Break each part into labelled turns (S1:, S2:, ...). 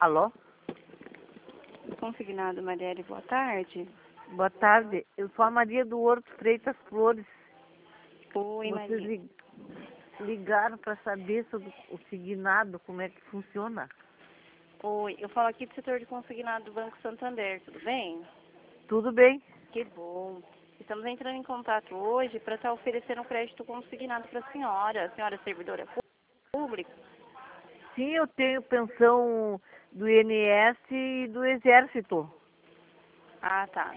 S1: Alô?
S2: Consignado Marielle, boa tarde.
S1: Boa tarde. Eu sou a Maria do Horto Freitas Flores.
S2: Oi,
S1: Vocês
S2: Maria.
S1: ligaram para saber sobre o signado, como é que funciona.
S2: Oi, eu falo aqui do setor de consignado do Banco Santander, tudo bem?
S1: Tudo bem?
S2: Que bom. Estamos entrando em contato hoje para estar oferecendo um crédito consignado para a senhora. A senhora é servidora pública?
S1: Sim, eu tenho pensão do INS e do Exército.
S2: Ah, tá.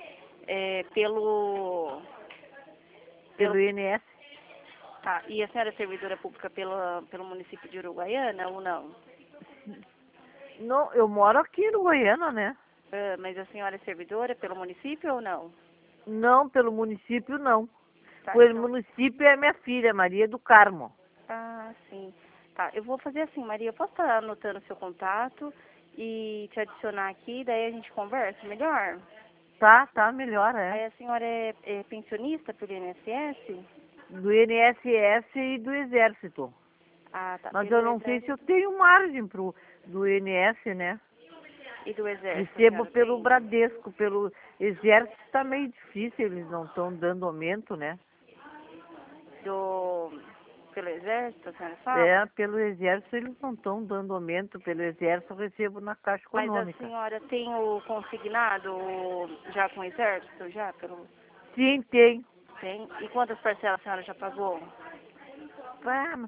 S1: Pelo INS?
S2: Tá. E a senhora é servidora pública pelo município de Uruguaiana ou não?
S1: Não, eu moro aqui no Goiânia, né?
S2: Ah, mas a senhora é servidora pelo município ou não?
S1: Não, pelo município não.
S2: Tá,
S1: Pelo
S2: então.
S1: município é minha filha, Maria do Carmo.
S2: Ah, sim. Tá, eu vou fazer assim, Maria, eu posso estar anotando o seu contato e te adicionar aqui, daí a gente conversa melhor?
S1: Tá melhor, é.
S2: Aí a senhora é pensionista pelo INSS?
S1: Do INSS e do Exército.
S2: Ah, tá,
S1: Mas
S2: pelo
S1: eu não sei se eu
S2: Exército
S1: tenho margem do INS, né?
S2: e do Exército a
S1: Recebo
S2: senhora
S1: pelo
S2: tem?
S1: Bradesco, pelo Exército está meio difícil, eles não estão dando aumento, né?
S2: Pelo Exército a senhora fala?
S1: É, pelo Exército eles não estão dando aumento, pelo Exército eu recebo na Caixa
S2: Mas a
S1: Econômica.
S2: senhora tem o consignado já com o Exército, já?
S1: Sim, tem.
S2: Tem? E quantas parcelas a senhora já pagou?
S1: Ah,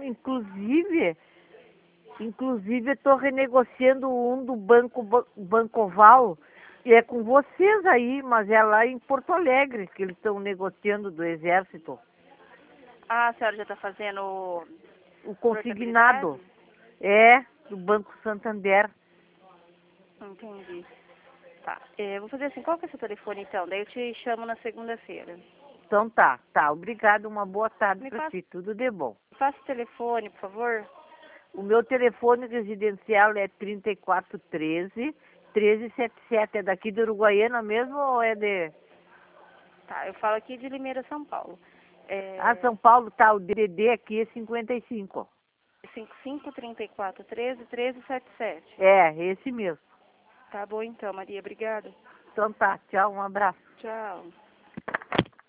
S1: inclusive estou renegociando um do Bancoval, e é com vocês aí, mas é lá em Porto Alegre que eles estão negociando do Exército.
S2: Ah, a senhora já está fazendo
S1: O
S2: portabilidade?
S1: consignado é do Banco Santander.
S2: Entendi. Tá. Vou fazer assim, qual que é o seu telefone então? Daí eu te chamo na segunda-feira.
S1: Então tá. Obrigado, uma boa tarde
S2: Me
S1: para
S2: passa,
S1: ti, tudo de bom.
S2: passa o telefone, por favor.
S1: O meu telefone residencial é 3413-1377. É daqui do Uruguaiana mesmo ou é de...
S2: Tá, eu falo aqui de Limeira, São Paulo.
S1: Ah, São Paulo, tá, o DDD aqui é 55.
S2: 5534131377.
S1: É, esse mesmo.
S2: Tá bom então, Maria. Obrigada.
S1: Então tá, tchau, um abraço.
S2: Tchau.